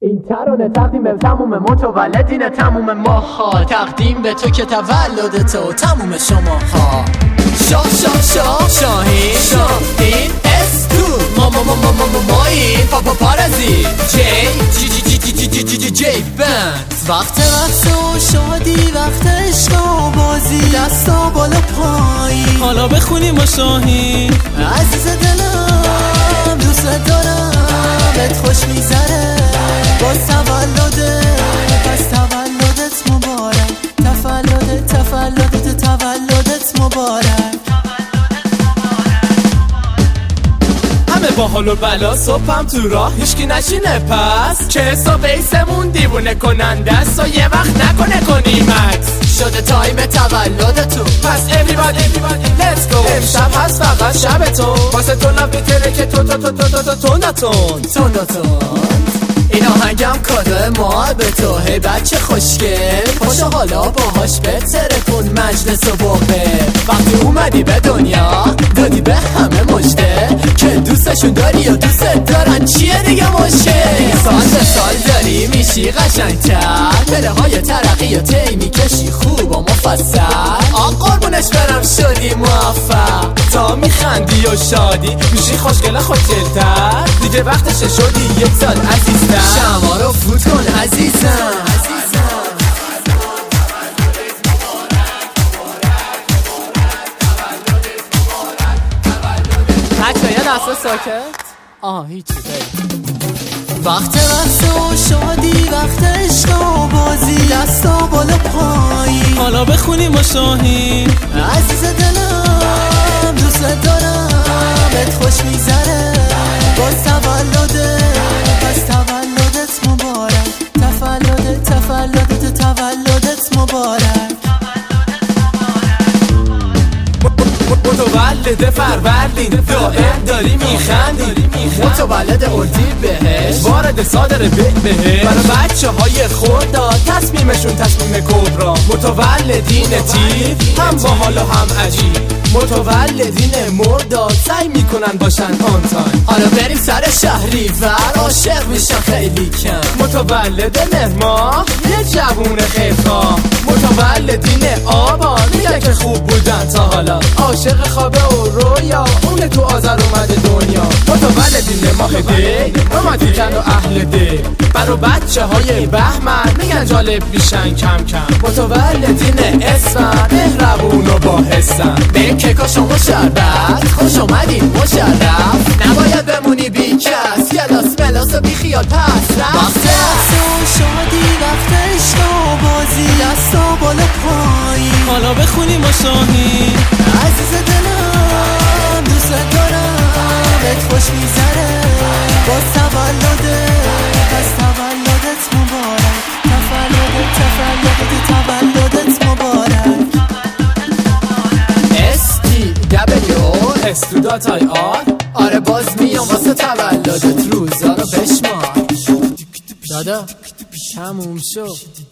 این ترانه تقدیم به تموم متولدین تموم ماها، تقدیم به تو که تولد تو تموم شماها. شاه شاه شاه شاهین شاهین استو مایی پارازی جی بند. وقت و شادی، وقت عشق و بازی، دستا بالا پایی، حالا بخونیم با شاهین. عزیز دلم دوست دارم، بهت خوش میذاره باز تولده، پس تولدت مبارک، تولدت مبارک. همه با حال و بلا، صبحم تو راه هیچکی نشینه، پس که حساب ایسمون دیوونه کننده است و یه وقت نکنه کنیمت. شده تایم تولد تو، پس everybody let's go. امشب هست فقط شب تو، واسه تو لب میتره که تون این آهنگم کادو ما به تو، هی بچه خوشگل پاشو حالا باهاش بتره کن مجلس و باقه. وقتی اومدی به دنیا دادی به همه مجده که دوستشون داری و دوست دارن، چیه دیگه مشکل؟ سال به سال داری میشی قشنگتر، پله های ترقی و تی میکشی خوب و مفصل. قربونش برم شدی موفق، تا میخندی و شادی میشی خوشگل خوشگلتر. دیگه وقتشه شدی یک سال عزیزتر، شما رو فوت کن عزیزم. بچه یه دسته ساکت. هیچی وقت و شادی، وقت عشق و بازی، دستا بالا پایی، حالا بخونیم با شاهین. عزیز دلم دوست دارم، بهت خوش میذاره باز تولده، پس تولدت مبارک، تولدت مبارک. متولد فروردین دائم داری میخندی، متولد اردیبهشت وارد صادر بهشت. برای بچه های خورداد تصمیمشون تصمیم کبرا، متولدین تیف هم باحال و هم عجیب، متولدین مرداد سعی میکنن باشن آن تایم. حالا بریم سر شهریور، عاشق میشن خیلی کم. متولد مهرماه یه جوون خیرخواه، متولدین آبان میگن که خوب بودن تا حالا، عاشق خوابه و رویا اون تو آذر اومده دنیا. متولدین ماه دی رومانتیکن و اهل دی، برا بچه های بهمن میگن جالب میشن کم کم. متولدین اسفند مهربون و با حسن، به کیکا شما شربت خوش اومدین مشرف، نباید بمونی بی کس، کلاس ملاس و بی خیال پس رفت. وقت و شادی، وقت عشق و بازی، دستا بالا پایی، حالا بخونیم با شاهین. عزیز دلم دوست دارم، بهت خوش میذاره باز تولده، پس تولدت مبارک، تولدت مبارک. STWR آره باز میام واسه تولدت، روزا رو بشمار دادا تموم شد.